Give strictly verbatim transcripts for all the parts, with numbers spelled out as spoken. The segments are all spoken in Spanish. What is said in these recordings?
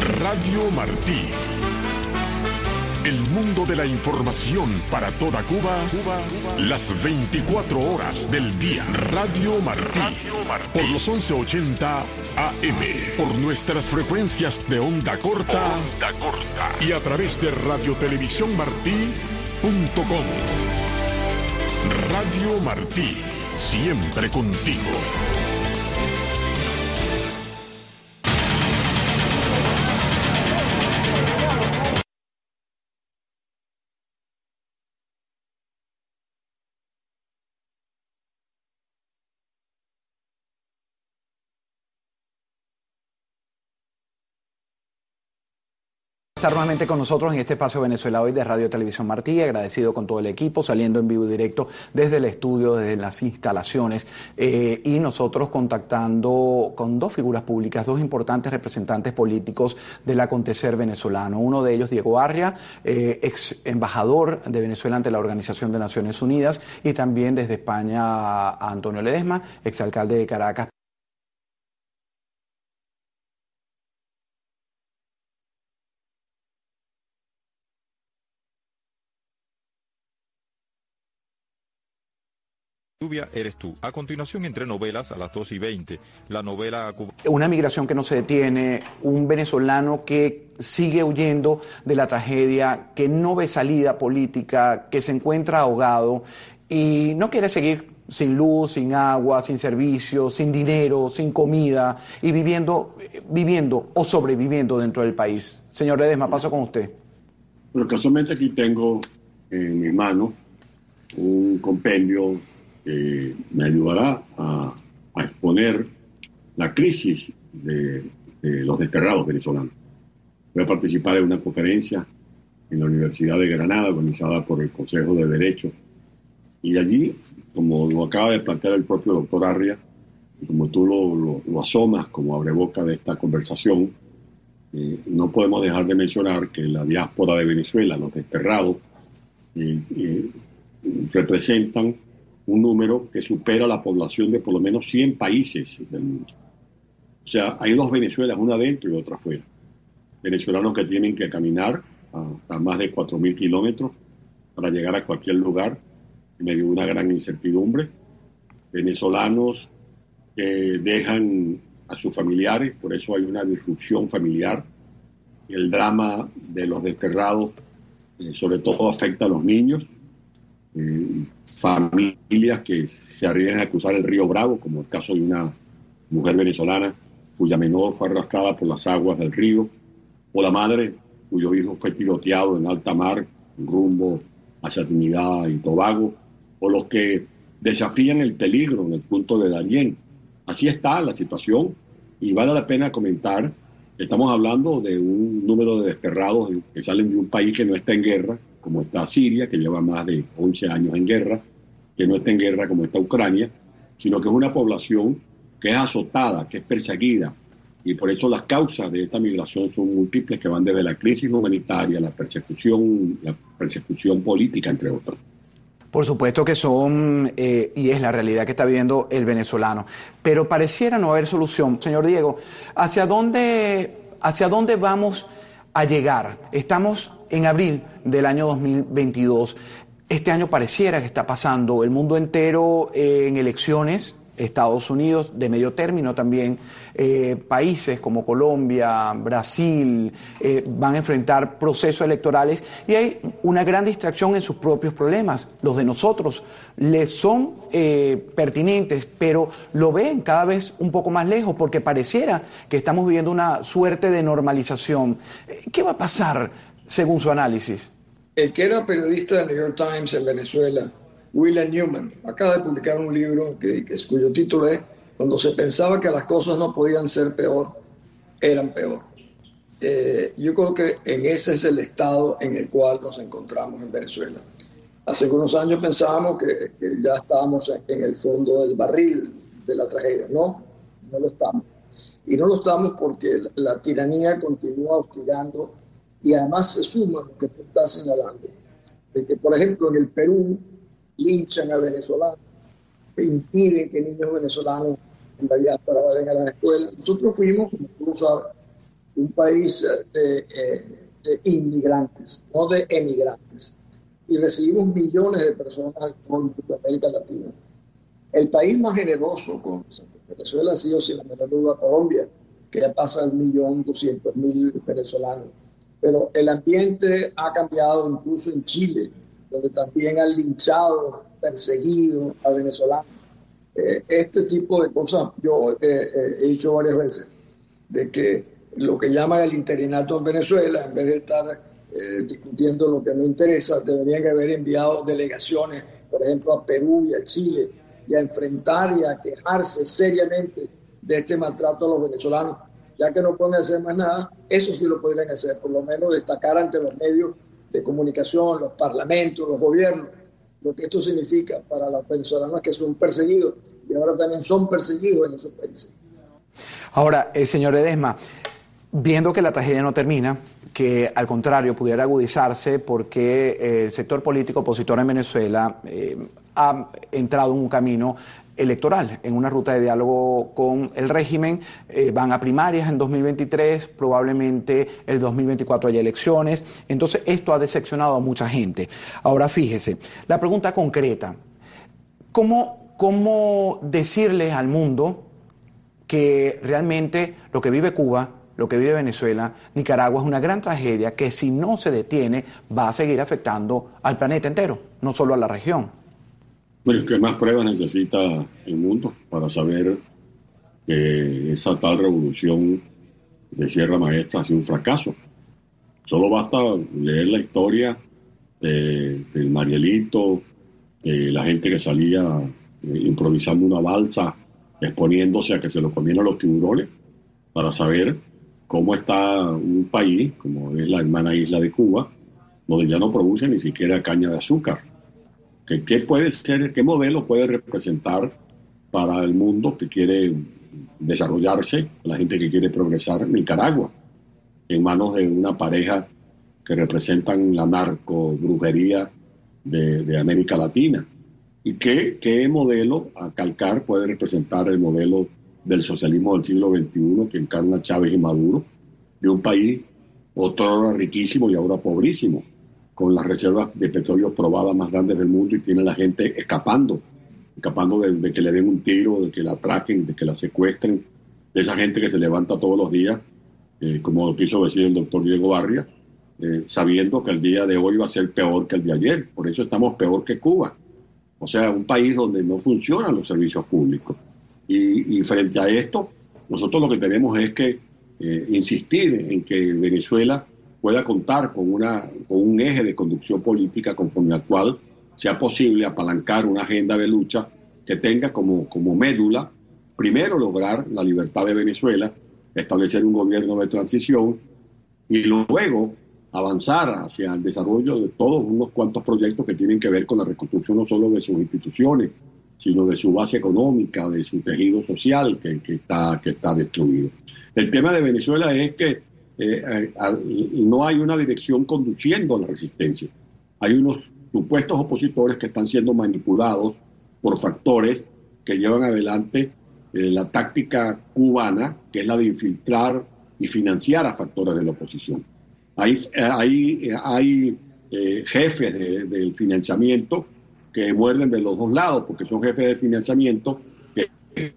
Radio Martí. El mundo de la información para toda Cuba, Cuba, Cuba, las veinticuatro horas del día. Radio Martí. Radio Martí. Por los once ochenta A M. Por nuestras frecuencias de onda corta. Onda corta. Y a través de radiotelevisiónmartí punto com. Radio Martí. Siempre contigo. Estar nuevamente con nosotros en este espacio Venezuela Hoy de Radio Televisión Martí, agradecido con todo el equipo, saliendo en vivo y directo desde el estudio, desde las instalaciones, eh, y nosotros contactando con dos figuras públicas, dos importantes representantes políticos del acontecer venezolano. Uno de ellos, Diego Arria, eh, ex embajador de Venezuela ante la Organización de Naciones Unidas, y también desde España a Antonio Ledesma, exalcalde de Caracas. Lluvia eres tú. A continuación, entre novelas, a las dos y veinte, la novela Cuba. Una migración que no se detiene, un venezolano que sigue huyendo de la tragedia, que no ve salida política, que se encuentra ahogado y no quiere seguir sin luz, sin agua, sin servicios, sin dinero, sin comida y viviendo, viviendo o sobreviviendo dentro del país. Señor Ledesma, paso con usted. Pero casualmente aquí tengo en mi mano un compendio que me ayudará a, a exponer la crisis de, de los desterrados venezolanos. Voy a participar en una conferencia en la Universidad de Granada, organizada por el Consejo de Derecho, y allí, como lo acaba de plantear el propio doctor Arria, y como tú lo, lo, lo asomas como abreboca de esta conversación, eh, no podemos dejar de mencionar que la diáspora de Venezuela, los desterrados, eh, eh, representan un número que supera la población de por lo menos cien países del mundo. O sea, hay dos Venezuelas, una dentro y otra afuera. Venezolanos que tienen que caminar a, a más de cuatro mil kilómetros para llegar a cualquier lugar en medio de una gran incertidumbre. Venezolanos que dejan a sus familiares, por eso hay una disrupción familiar. El drama de los desterrados, eh, sobre todo afecta a los niños. Eh, familias que se arriesgan a cruzar el río Bravo, como el caso de una mujer venezolana cuya menor fue arrastrada por las aguas del río, o la madre cuyo hijo fue tiroteado en alta mar rumbo hacia Trinidad y Tobago, o los que desafían el peligro en el punto de Darién. Así está la situación y vale la pena comentar que estamos hablando de un número de desterrados que salen de un país que no está en guerra, como está Siria, que lleva más de once años en guerra, que no está en guerra como está Ucrania, sino que es una población que es azotada, que es perseguida, y por eso las causas de esta migración son múltiples, que van desde la crisis humanitaria, la persecución, la persecución política, entre otras. Por supuesto que son, eh, y es la realidad que está viviendo el venezolano, pero pareciera no haber solución. Señor Diego, ¿hacia dónde, hacia dónde vamos a llegar? Estamos en abril del año dos mil veintidós. Este año pareciera que está pasando el mundo entero eh, en elecciones, Estados Unidos de medio término también, eh, países como Colombia, Brasil, eh, van a enfrentar procesos electorales y hay una gran distracción en sus propios problemas. Los de nosotros les son eh, pertinentes, pero lo ven cada vez un poco más lejos porque pareciera que estamos viviendo una suerte de normalización. ¿Qué va a pasar según su análisis? El que era periodista del New York Times en Venezuela, William Newman, acaba de publicar un libro que, que, cuyo título es Cuando se pensaba que las cosas no podían ser peor, eran peor. Eh, yo creo que en ese es el estado en el cual nos encontramos en Venezuela. Hace unos años pensábamos que, que ya estábamos en, en el fondo del barril de la tragedia. No, no lo estamos. Y no lo estamos porque la, la tiranía continúa hostigando y además se suma lo que tú estás señalando. De que, por ejemplo, en el Perú linchan a venezolanos, impiden que niños venezolanos en la diáspora vayan a las escuelas. Nosotros fuimos, como tú lo sabes, un país de, eh, de inmigrantes, no de emigrantes. Y recibimos millones de personas en toda América Latina. El país más generoso con Venezuela ha sido, sin la menor duda, Colombia, que ya pasa el millón doscientos mil venezolanos. Pero el ambiente ha cambiado incluso en Chile, donde también han linchado, perseguido a venezolanos. Eh, este tipo de cosas, yo eh, eh, he dicho varias veces, de que lo que llaman el interinato en Venezuela, en vez de estar eh, discutiendo lo que no interesa, deberían haber enviado delegaciones, por ejemplo, a Perú y a Chile, y a enfrentar y a quejarse seriamente de este maltrato a los venezolanos. Ya que no pueden hacer más nada, eso sí lo podrían hacer, por lo menos destacar ante los medios de comunicación, los parlamentos, los gobiernos, lo que esto significa para los venezolanos que son perseguidos y ahora también son perseguidos en esos países. Ahora, eh, señor Ledesma, viendo que la tragedia no termina, que al contrario pudiera agudizarse porque eh, el sector político opositor en Venezuela eh, ha entrado en un camino electoral, en una ruta de diálogo con el régimen, eh, van a primarias en dos mil veintitrés, probablemente el dos mil veinticuatro haya elecciones, entonces esto ha decepcionado a mucha gente. Ahora fíjese, la pregunta concreta, ¿cómo, cómo decirles al mundo que realmente lo que vive Cuba, lo que vive Venezuela, Nicaragua es una gran tragedia que si no se detiene va a seguir afectando al planeta entero, no solo a la región? Bueno, ¿qué más pruebas necesita el mundo para saber que esa tal revolución de Sierra Maestra ha sido un fracaso? Solo basta leer la historia de, del Marielito, de la gente que salía eh, improvisando una balsa, exponiéndose a que se lo comieran los tiburones, para saber cómo está un país, como es la hermana isla de Cuba, donde ya no produce ni siquiera caña de azúcar. ¿Qué, qué puede ser, qué modelo puede representar para el mundo que quiere desarrollarse, la gente que quiere progresar? Nicaragua, en manos de una pareja que representan la narcobrujería de, de América Latina. ¿Y qué, qué modelo a calcar puede representar el modelo del socialismo del siglo veintiuno que encarna Chávez y Maduro, de un país otro riquísimo y ahora pobrísimo, con las reservas de petróleo probadas más grandes del mundo, y tiene la gente escapando, escapando de, de que le den un tiro, de que la atraquen, de que la secuestren, de esa gente que se levanta todos los días, eh, como lo quiso decir el doctor Diego Barria, eh, sabiendo que el día de hoy va a ser peor que el de ayer. Por eso estamos peor que Cuba. O sea, un país donde no funcionan los servicios públicos. Y, y frente a esto, nosotros lo que tenemos es que eh, insistir en que Venezuela pueda contar con, una, con un eje de conducción política conforme al cual sea posible apalancar una agenda de lucha que tenga como, como médula, primero lograr la libertad de Venezuela, establecer un gobierno de transición y luego avanzar hacia el desarrollo de todos unos cuantos proyectos que tienen que ver con la reconstrucción no solo de sus instituciones, sino de su base económica, de su tejido social que, que, está, que está destruido. El tema de Venezuela es que Eh, eh, no hay una dirección conduciendo a la resistencia. Hay unos supuestos opositores que están siendo manipulados por factores que llevan adelante eh, la táctica cubana, que es la de infiltrar y financiar a factores de la oposición. Hay, hay, hay eh, jefes de, del financiamiento que muerden de los dos lados, porque son jefes de financiamiento que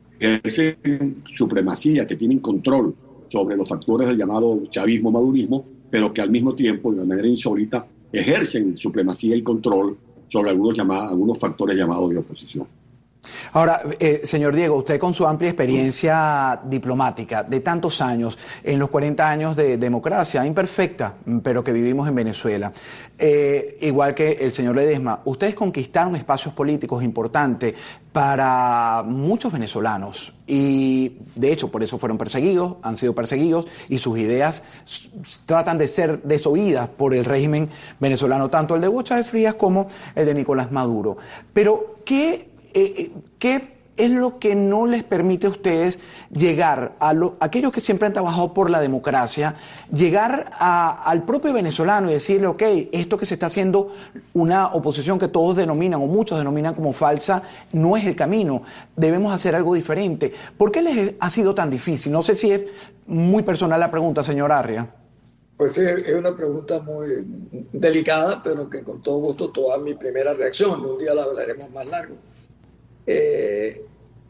ejercen supremacía, que tienen control sobre los factores del llamado chavismo-madurismo, pero que al mismo tiempo, de manera insólita, ejercen supremacía y control sobre algunos, llamados, algunos factores llamados de oposición. Ahora, eh, señor Diego, usted con su amplia experiencia diplomática de tantos años, en los cuarenta años de democracia imperfecta, pero que vivimos en Venezuela, eh, igual que el señor Ledesma, ustedes conquistaron espacios políticos importantes para muchos venezolanos y, de hecho, por eso fueron perseguidos, han sido perseguidos y sus ideas tratan de ser desoídas por el régimen venezolano, tanto el de Hugo Chávez Frías como el de Nicolás Maduro. Pero, ¿qué... Eh, ¿qué es lo que no les permite a ustedes llegar a, lo, a aquellos que siempre han trabajado por la democracia, llegar a, al propio venezolano y decirle, ok, esto que se está haciendo una oposición que todos denominan o muchos denominan como falsa, no es el camino, debemos hacer algo diferente? ¿Por qué les ha sido tan difícil? No sé si es muy personal la pregunta, señor Arria. Pues es una pregunta muy delicada, pero que con todo gusto toda mi primera reacción. Un día la hablaremos más largo. Eh,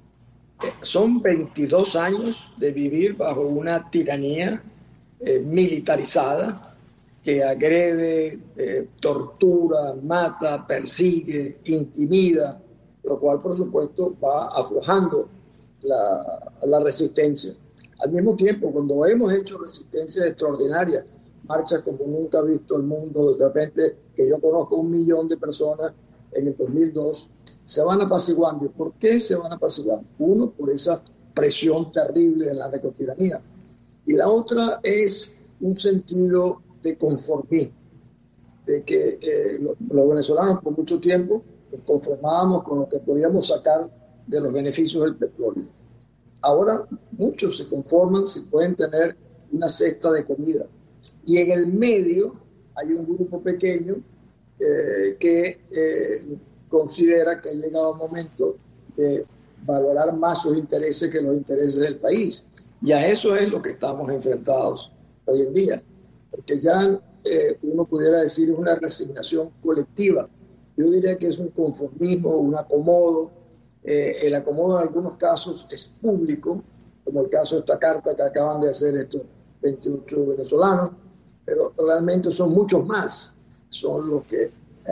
son veintidós años de vivir bajo una tiranía eh, militarizada que agrede, eh, tortura, mata, persigue, intimida, lo cual por supuesto va aflojando la, la resistencia. Al mismo tiempo, cuando hemos hecho resistencia extraordinaria, marchas como nunca ha visto el mundo, de repente que yo conozco un millón de personas en el dos mil dos, se van apaciguando. ¿Y por qué se van apaciguando? Uno, por esa presión terrible de la narcotiranía. Y la otra es un sentido de conformismo, de que eh, los, los venezolanos por mucho tiempo nos conformábamos con lo que podíamos sacar de los beneficios del petróleo. Ahora muchos se conforman si pueden tener una cesta de comida. Y en el medio hay un grupo pequeño eh, que eh, considera que ha llegado el momento de valorar más sus intereses que los intereses del país. Y a eso es lo que estamos enfrentados hoy en día. Porque ya eh, uno pudiera decir es una resignación colectiva. Yo diría que es un conformismo, un acomodo. Eh, el acomodo en algunos casos es público, como el caso de esta carta que acaban de hacer estos veintiocho venezolanos, pero realmente son muchos más, son los que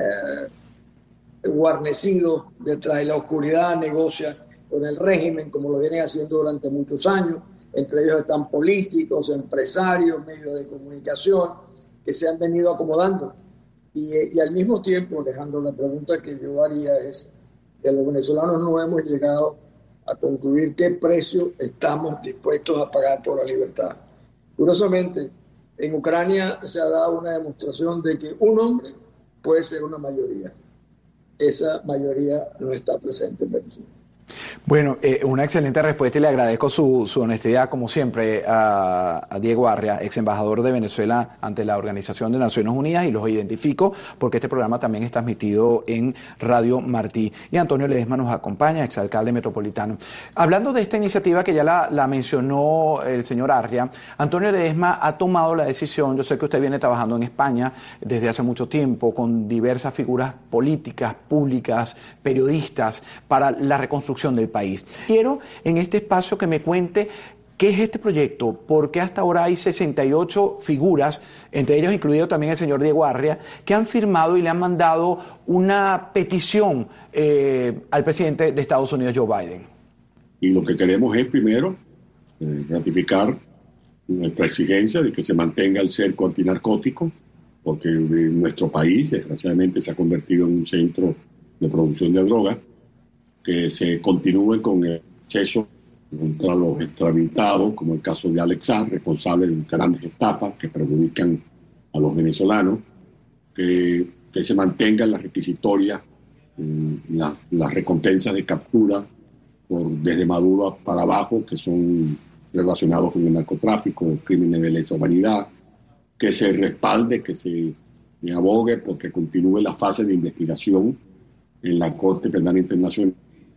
eh, guarnecidos detrás de la oscuridad negocian con el régimen, como lo vienen haciendo durante muchos años. Entre ellos están políticos, empresarios, medios de comunicación, que se han venido acomodando. Y, y al mismo tiempo, Alejandro, la pregunta que yo haría es, que los venezolanos no hemos llegado a concluir qué precio estamos dispuestos a pagar por la libertad. Curiosamente, en Ucrania se ha dado una demostración de que un hombre puede ser una mayoría. Esa mayoría no está presente en Venezuela. Bueno, eh, una excelente respuesta y le agradezco su, su honestidad, como siempre, a, a Diego Arria, ex embajador de Venezuela ante la Organización de Naciones Unidas, y los identifico porque este programa también es transmitido en Radio Martí. Y Antonio Ledesma nos acompaña, exalcalde metropolitano. Hablando de esta iniciativa que ya la, la mencionó el señor Arria, Antonio Ledesma ha tomado la decisión, yo sé que usted viene trabajando en España desde hace mucho tiempo con diversas figuras políticas, públicas, periodistas, para la reconstrucción del país. Quiero en este espacio que me cuente qué es este proyecto, porque hasta ahora hay sesenta y ocho figuras, entre ellos incluido también el señor Diego Arria, que han firmado y le han mandado una petición eh, al presidente de Estados Unidos, Joe Biden. Y lo que queremos es, primero, eh, ratificar nuestra exigencia de que se mantenga el cerco antinarcótico, porque nuestro país, desgraciadamente, se ha convertido en un centro de producción de drogas, que se continúe con el proceso contra los extraditados, como el caso de Alex Saab, responsable de grandes estafas que perjudican a los venezolanos, que, que se mantengan las requisitorias, la, las recompensas de captura por, desde Maduro para abajo, que son relacionados con el narcotráfico, crímenes de lesa humanidad, que se respalde, que se abogue porque continúe la fase de investigación en la Corte Penal Internacional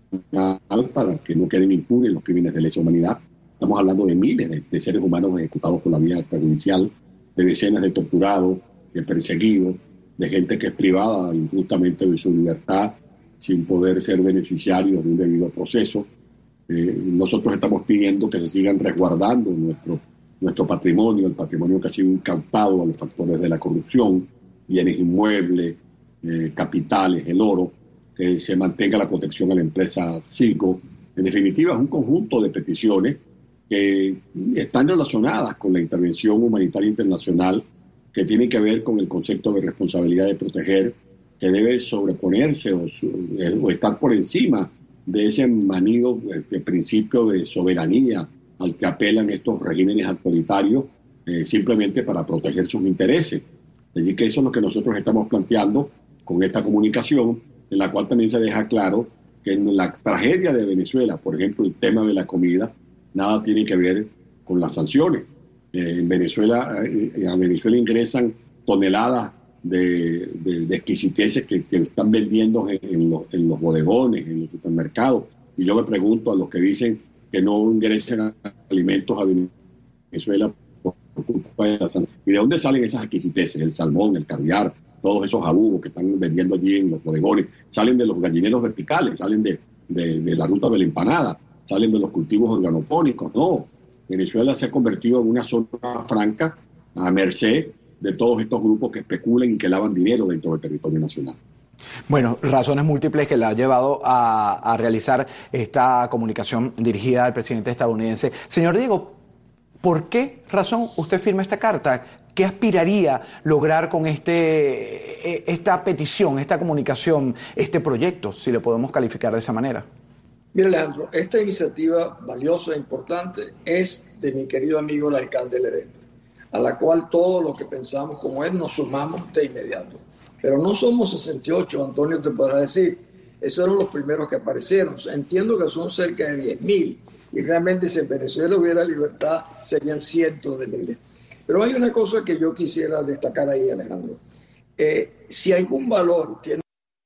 para que no queden impunes los crímenes de lesa humanidad. Estamos hablando de miles de, de seres humanos ejecutados por la vía extrajudicial, de decenas de torturados, de perseguidos, de gente que es privada injustamente de su libertad sin poder ser beneficiarios de un debido proceso. Eh, nosotros estamos pidiendo que se sigan resguardando nuestro, nuestro patrimonio, el patrimonio que ha sido incautado a los factores de la corrupción, bienes inmuebles, eh, capitales, el oro, que se mantenga la protección a la empresa Citgo. En definitiva, es un conjunto de peticiones que están relacionadas con la intervención humanitaria internacional, que tienen que ver con el concepto de responsabilidad de proteger, que debe sobreponerse o, o estar por encima de ese manido de, de principio de soberanía al que apelan estos regímenes autoritarios eh, simplemente para proteger sus intereses. Así que eso es lo que nosotros estamos planteando con esta comunicación, en la cual también se deja claro que en la tragedia de Venezuela, por ejemplo, el tema de la comida, nada tiene que ver con las sanciones. Eh, en Venezuela, eh, a Venezuela ingresan toneladas de, de, de exquisiteces que, que están vendiendo en, en, los, en los bodegones, en los supermercados. Y yo me pregunto a los que dicen que no ingresen alimentos a Venezuela por culpa de la sanción. ¿Y de dónde salen esas exquisiteces? El salmón, el caviar, todos esos jabugos que están vendiendo allí en los bodegones. Salen de los gallineros verticales, salen de, de, de la ruta de la empanada, salen de los cultivos organopónicos. No, Venezuela se ha convertido en una zona franca a merced de todos estos grupos que especulan y que lavan dinero dentro del territorio nacional. Bueno, razones múltiples que la ha llevado a, a realizar esta comunicación dirigida al presidente estadounidense. Señor Diego, ¿por qué razón usted firma esta carta? ¿Qué aspiraría lograr con este, esta petición, esta comunicación, este proyecto, si lo podemos calificar de esa manera? Mira, Alejandro, esta iniciativa valiosa e importante es de mi querido amigo el alcalde Ledesma, a la cual todos los que pensamos como él nos sumamos de inmediato. Pero no somos sesenta y ocho, Antonio te podrá decir. Esos eran los primeros que aparecieron. Entiendo que son cerca de diez mil. Y realmente si en Venezuela hubiera libertad serían cientos de miles. Pero hay una cosa que yo quisiera destacar ahí, Alejandro. Eh, si algún valor tiene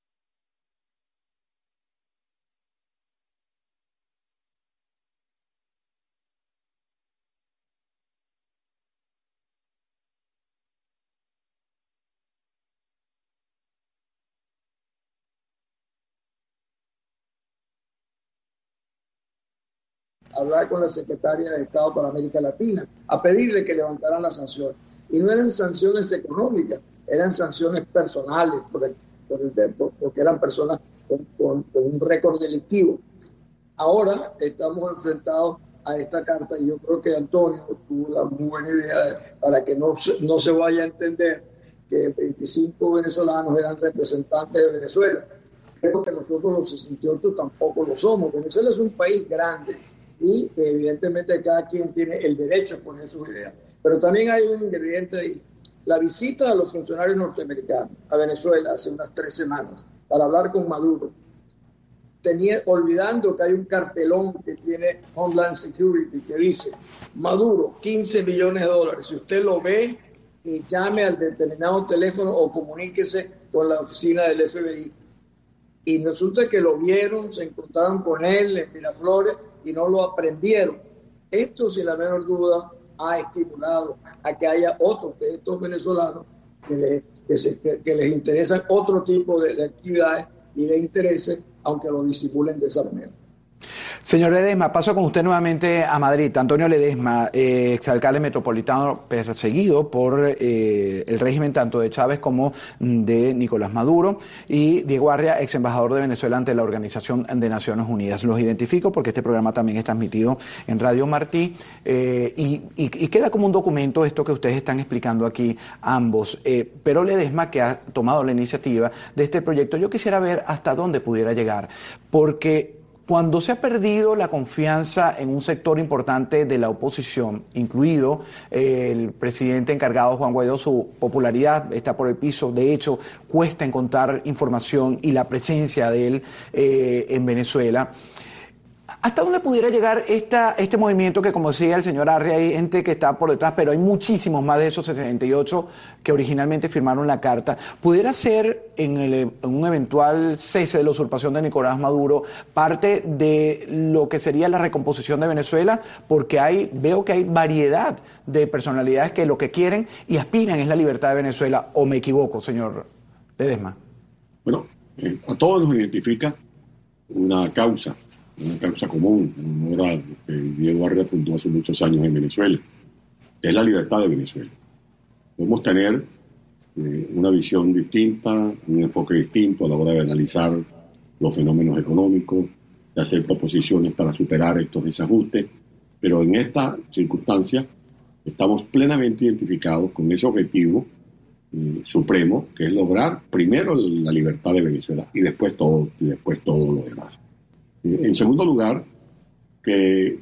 hablar con la secretaria de Estado para América Latina, a pedirle que levantaran las sanciones. Y no eran sanciones económicas, eran sanciones personales, por el, por el, por, porque eran personas con, con, con un récord delictivo. Ahora estamos enfrentados a esta carta y yo creo que Antonio tuvo la muy buena idea de, para que no se, no se vaya a entender que veinticinco venezolanos eran representantes de Venezuela. Creo que nosotros los sesenta y ocho tampoco lo somos. Venezuela es un país grande y evidentemente cada quien tiene el derecho a poner sus ideas. Pero también hay un ingrediente ahí. La visita de los funcionarios norteamericanos a Venezuela hace unas tres semanas para hablar con Maduro, tenía, olvidando que hay un cartelón que tiene Homeland Security que dice, Maduro, quince millones de dólares. Si usted lo ve, llame al determinado teléfono o comuníquese con la oficina del F B I. Y resulta que lo vieron, se encontraron con él en Miraflores y no lo aprendieron. Esto, sin la menor duda, ha estimulado a que haya otros de estos venezolanos que, les, que, se, que, que les interesan otro tipo de, de actividades y de intereses, aunque lo disimulen de esa manera. Señor Ledesma, paso con usted nuevamente a Madrid. Antonio Ledesma, eh, exalcalde metropolitano perseguido por eh, el régimen tanto de Chávez como de Nicolás Maduro, y Diego Arria, ex embajador de Venezuela ante la Organización de Naciones Unidas. Los identifico porque este programa también es transmitido en Radio Martí eh, y, y, y queda como un documento esto que ustedes están explicando aquí ambos. Eh, pero Ledesma, que ha tomado la iniciativa de este proyecto, yo quisiera ver hasta dónde pudiera llegar, porque cuando se ha perdido la confianza en un sector importante de la oposición, incluido eh, el presidente encargado Juan Guaidó, su popularidad está por el piso. De hecho, cuesta encontrar información y la presencia de él eh, en Venezuela. ¿Hasta dónde pudiera llegar esta, este movimiento que, como decía el señor Arria, hay gente que está por detrás, pero hay muchísimos más de esos sesenta y ocho que originalmente firmaron la carta? ¿Pudiera ser en, el, en un eventual cese de la usurpación de Nicolás Maduro parte de lo que sería la recomposición de Venezuela? Porque hay, veo que hay variedad de personalidades que lo que quieren y aspiran es la libertad de Venezuela. ¿O me equivoco, señor Ledesma? Bueno, eh, a todos nos identifica una causa. Una causa común, en honor a lo que Diego Arria fundó hace muchos años en Venezuela, es la libertad de Venezuela. Podemos tener eh, una visión distinta, un enfoque distinto a la hora de analizar los fenómenos económicos, de hacer proposiciones para superar estos desajustes, pero en esta circunstancia estamos plenamente identificados con ese objetivo eh, supremo, que es lograr primero la libertad de Venezuela y después todo, y después todo lo demás. En segundo lugar, que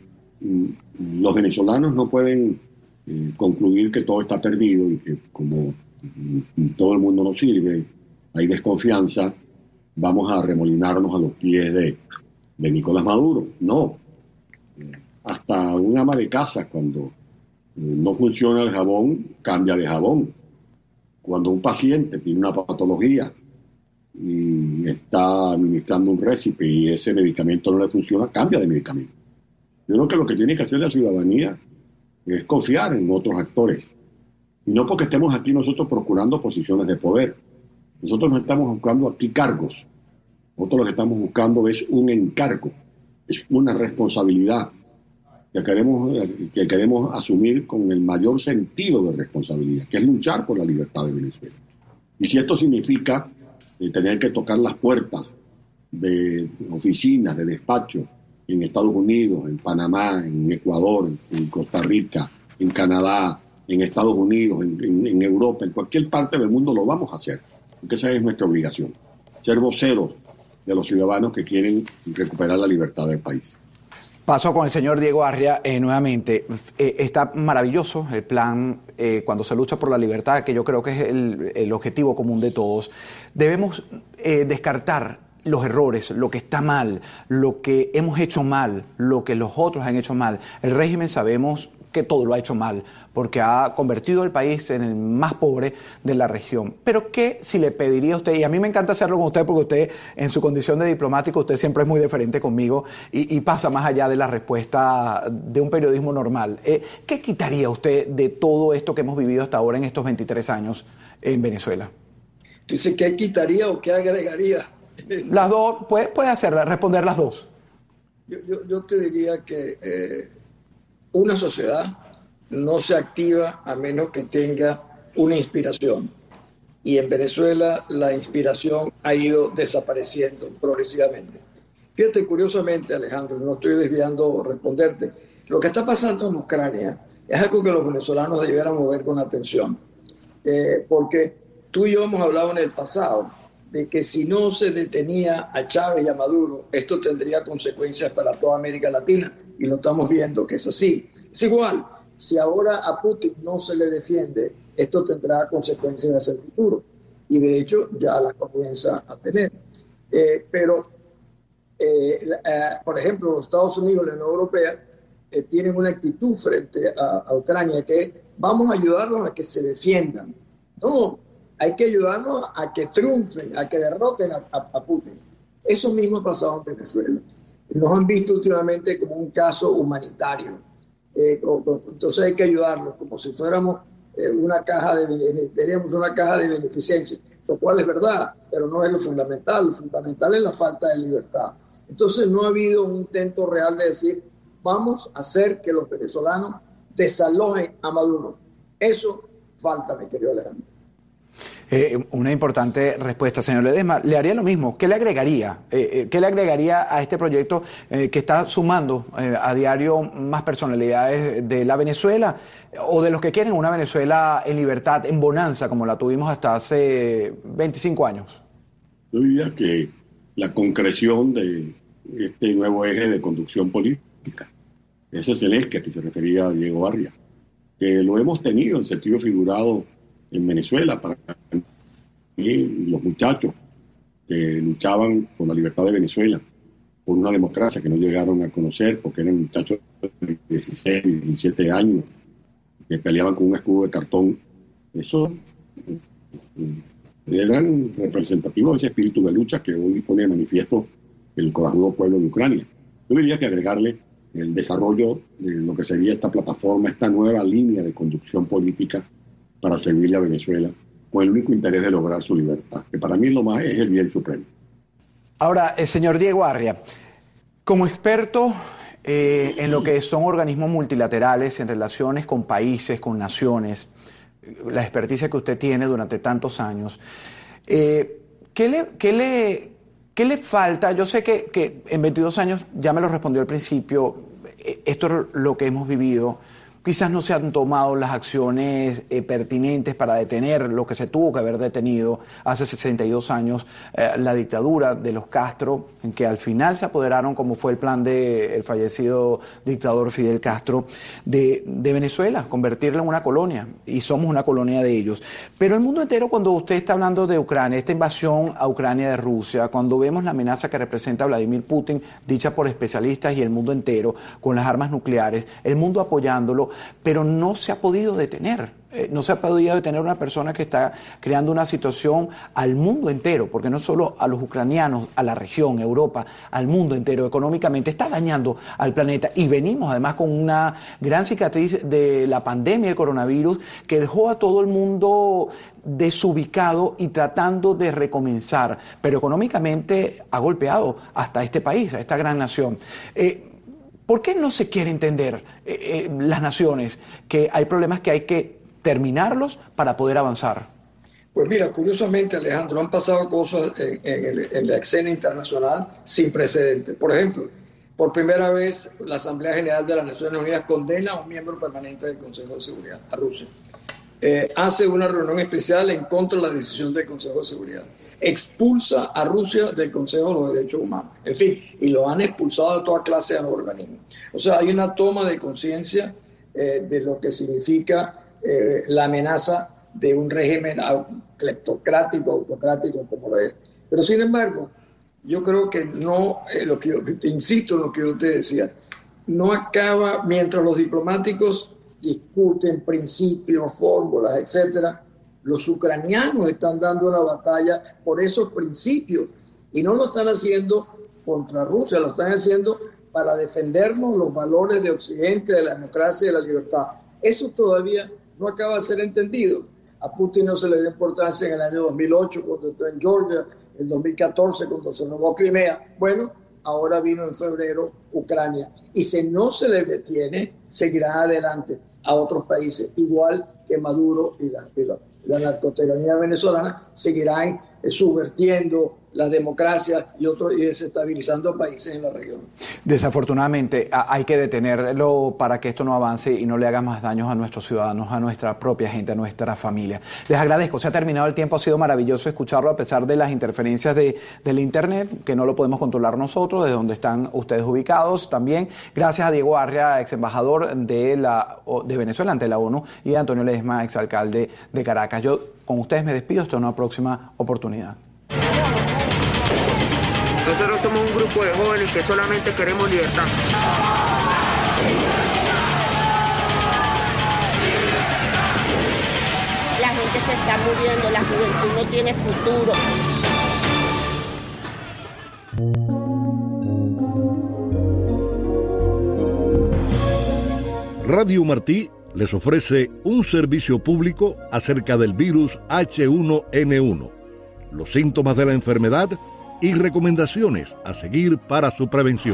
mm, los venezolanos no pueden eh, concluir que todo está perdido y que como mm, todo el mundo no sirve, hay desconfianza, vamos a remolinarnos a los pies de, de Nicolás Maduro. No. Hasta un ama de casa, cuando no funciona el jabón, cambia de jabón. Cuando un paciente tiene una patología y está administrando un récipe y ese medicamento no le funciona, cambia de medicamento. Yo creo que lo que tiene que hacer la ciudadanía es confiar en otros actores. Y no porque estemos aquí nosotros procurando posiciones de poder. Nosotros no estamos buscando aquí cargos. Nosotros lo que estamos buscando es un encargo, es una responsabilidad que queremos, que queremos asumir con el mayor sentido de responsabilidad, que es luchar por la libertad de Venezuela. Y si esto significa eh, tener que tocar las puertas de oficinas, de despachos en Estados Unidos, en Panamá, en Ecuador, en Costa Rica, en Canadá, en Estados Unidos, en, en, en Europa, en cualquier parte del mundo, lo vamos a hacer, porque esa es nuestra obligación, ser voceros de los ciudadanos que quieren recuperar la libertad del país. Paso con el señor Diego Arria eh, nuevamente. Eh, está maravilloso el plan eh, cuando se lucha por la libertad, que yo creo que es el, el objetivo común de todos. Debemos eh, descartar los errores, lo que está mal, lo que hemos hecho mal, lo que los otros han hecho mal. El régimen sabemos que todo lo ha hecho mal, porque ha convertido el país en el más pobre de la región. Pero ¿qué si le pediría a usted? Y a mí me encanta hacerlo con usted, porque usted, en su condición de diplomático, usted siempre es muy diferente conmigo y, y pasa más allá de la respuesta de un periodismo normal. Eh, ¿Qué quitaría usted de todo esto que hemos vivido hasta ahora en estos veintitrés años en Venezuela? Entonces, ¿qué quitaría o qué agregaría? Las dos, puede, puede hacerla, responder las dos. Yo, yo, yo te diría que eh, una sociedad no se activa a menos que tenga una inspiración. Y en Venezuela la inspiración ha ido desapareciendo progresivamente. Fíjate, curiosamente, Alejandro, no estoy desviando responderte, lo que está pasando en Ucrania es algo que los venezolanos debiéramos ver con atención. Eh, porque tú y yo hemos hablado en el pasado de que si no se detenía a Chávez y a Maduro, esto tendría consecuencias para toda América Latina, y lo estamos viendo que es así. Es igual, si ahora a Putin no se le defiende, esto tendrá consecuencias hacia el futuro, y de hecho ya las comienza a tener. Eh, pero, eh, eh, por ejemplo, los Estados Unidos y la Unión Europea eh, tienen una actitud frente a, a Ucrania que vamos a ayudarlos a que se defiendan. No, hay que ayudarnos a que triunfen, a que derroten a, a, a Putin. Eso mismo ha pasado en Venezuela. Nos han visto últimamente como un caso humanitario. Eh, o, o, entonces hay que ayudarlos como si fuéramos eh, una caja de teníamos una caja de beneficencia, lo cual es verdad, pero no es lo fundamental. Lo fundamental es la falta de libertad. Entonces no ha habido un intento real de decir vamos a hacer que los venezolanos desalojen a Maduro. Eso falta, mi querido Alejandro. Eh, una importante respuesta, señor Ledesma. Le haría lo mismo. ¿Qué le agregaría? Eh, eh, ¿Qué le agregaría a este proyecto eh, que está sumando eh, a diario más personalidades de la Venezuela o de los que quieren una Venezuela en libertad, en bonanza, como la tuvimos hasta hace veinticinco años? Yo diría que la concreción de este nuevo eje de conducción política, ese es el eje que se refería a Diego Arria, que lo hemos tenido en sentido figurado en Venezuela para los muchachos que luchaban por la libertad de Venezuela, por una democracia que no llegaron a conocer porque eran muchachos de dieciséis, diecisiete años que peleaban con un escudo de cartón. Eso eran representativos de ese espíritu de lucha que hoy pone de manifiesto el corajudo pueblo de Ucrania. Yo diría que agregarle el desarrollo de lo que sería esta plataforma, esta nueva línea de conducción política para servirle a Venezuela con el único interés de lograr su libertad, que para mí lo más es el bien supremo. Ahora, el señor Diego Arria, como experto eh, en lo que son organismos multilaterales, en relaciones con países, con naciones, la experticia que usted tiene durante tantos años, eh, ¿qué le, qué le, qué le falta? Yo sé que, que en veintidós años, ya me lo respondió al principio, esto es lo que hemos vivido, quizás no se han tomado las acciones eh, pertinentes para detener lo que se tuvo que haber detenido hace sesenta y dos años, eh, la dictadura de los Castro, en que al final se apoderaron, como fue el plan del fallecido dictador Fidel Castro, de, de Venezuela, convertirla en una colonia, y somos una colonia de ellos. Pero el mundo entero, cuando usted está hablando de Ucrania, esta invasión a Ucrania de Rusia, cuando vemos la amenaza que representa Vladimir Putin, dicha por especialistas y el mundo entero, con las armas nucleares, el mundo apoyándolo, pero no se ha podido detener. Eh, no se ha podido detener una persona que está creando una situación al mundo entero, porque no solo a los ucranianos, a la región, Europa, al mundo entero, económicamente, está dañando al planeta. Y venimos además con una gran cicatriz de la pandemia, el coronavirus, que dejó a todo el mundo desubicado y tratando de recomenzar, pero económicamente ha golpeado hasta este país, a esta gran nación. Eh, ¿Por qué no se quiere entender eh, eh, las naciones que hay problemas que hay que terminarlos para poder avanzar? Pues mira, curiosamente, Alejandro, han pasado cosas en, en, el, en la escena internacional sin precedentes. Por ejemplo, por primera vez la Asamblea General de las Naciones Unidas condena a un miembro permanente del Consejo de Seguridad, a Rusia. Eh, hace una reunión especial en contra de la decisión del Consejo de Seguridad. Expulsa a Rusia del Consejo de los Derechos Humanos. En fin, y lo han expulsado de toda clase de organismos. O sea, hay una toma de conciencia eh, de lo que significa eh, la amenaza de un régimen cleptocrático, autocrático como lo es. Pero sin embargo, yo creo que no, eh, lo que yo, te insisto en lo que yo te decía, no acaba mientras los diplomáticos discuten principios, fórmulas, etcétera. Los ucranianos están dando una batalla por esos principios y no lo están haciendo contra Rusia, lo están haciendo para defendernos los valores de Occidente, de la democracia y de la libertad. Eso todavía no acaba de ser entendido. A Putin no se le dio importancia en el año dos mil ocho cuando entró en Georgia, en dos mil catorce cuando se robó Crimea. Bueno, ahora vino en febrero Ucrania. Y si no se le detiene, seguirá adelante a otros países, igual que Maduro y la, y la, la narcotiranía venezolana, seguirán eh, subvertiendo la democracia y otros y desestabilizando países en la región. Desafortunadamente hay que detenerlo para que esto no avance y no le haga más daños a nuestros ciudadanos, a nuestra propia gente, a nuestra familia. Les agradezco, se ha terminado el tiempo, ha sido maravilloso escucharlo a pesar de las interferencias de, del internet, que no lo podemos controlar nosotros, desde donde están ustedes ubicados. También gracias a Diego Arria, ex embajador de, la, de Venezuela ante la ONU, y a Antonio Ledesma, ex alcalde de Caracas. Yo con ustedes me despido, hasta una próxima oportunidad. Nosotros somos un grupo de jóvenes que solamente queremos libertad. La gente se está muriendo, la juventud no tiene futuro. Radio Martí les ofrece un servicio público acerca del virus H uno N uno, los síntomas de la enfermedad y recomendaciones a seguir para su prevención.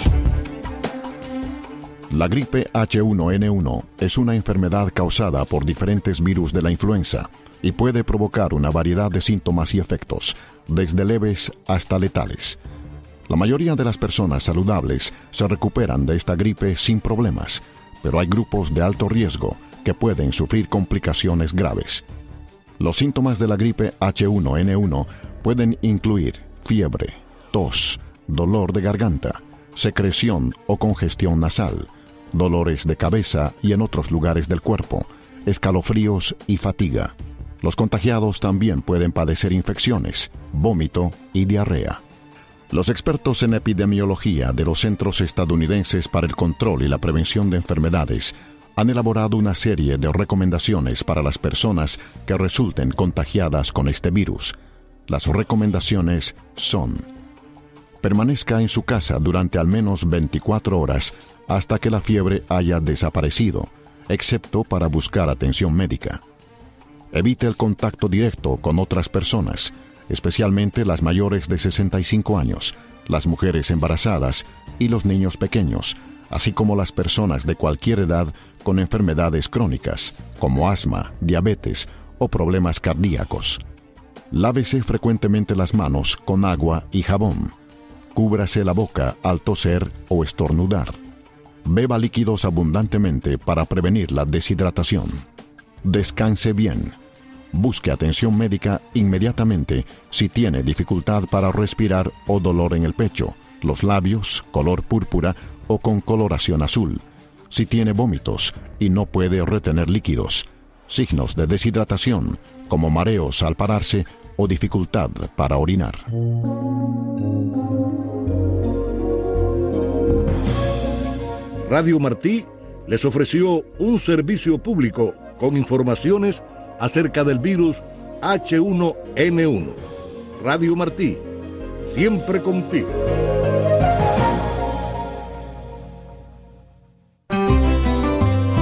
La gripe H uno N uno es una enfermedad causada por diferentes virus de la influenza y puede provocar una variedad de síntomas y efectos, desde leves hasta letales. La mayoría de las personas saludables se recuperan de esta gripe sin problemas, pero hay grupos de alto riesgo que pueden sufrir complicaciones graves. Los síntomas de la gripe H uno N uno pueden incluir fiebre, tos, dolor de garganta, secreción o congestión nasal, dolores de cabeza y en otros lugares del cuerpo, escalofríos y fatiga. Los contagiados también pueden padecer infecciones, vómito y diarrea. Los expertos en epidemiología de los Centros Estadounidenses para el Control y la Prevención de Enfermedades han elaborado una serie de recomendaciones para las personas que resulten contagiadas con este virus. Las recomendaciones son: permanezca en su casa durante al menos veinticuatro horas hasta que la fiebre haya desaparecido, excepto para buscar atención médica. Evite el contacto directo con otras personas, especialmente las mayores de sesenta y cinco años, las mujeres embarazadas y los niños pequeños, así como las personas de cualquier edad con enfermedades crónicas, como asma, diabetes o problemas cardíacos. Lávese frecuentemente las manos con agua y jabón. Cúbrase la boca al toser o estornudar. Beba líquidos abundantemente para prevenir la deshidratación. Descanse bien. Busque atención médica inmediatamente si tiene dificultad para respirar o dolor en el pecho, los labios, color púrpura o con coloración azul. Si tiene vómitos y no puede retener líquidos. Signos de deshidratación, como mareos al pararse o dificultad para orinar. Radio Martí les ofreció un servicio público con informaciones acerca del virus H uno N uno. Radio Martí, siempre contigo.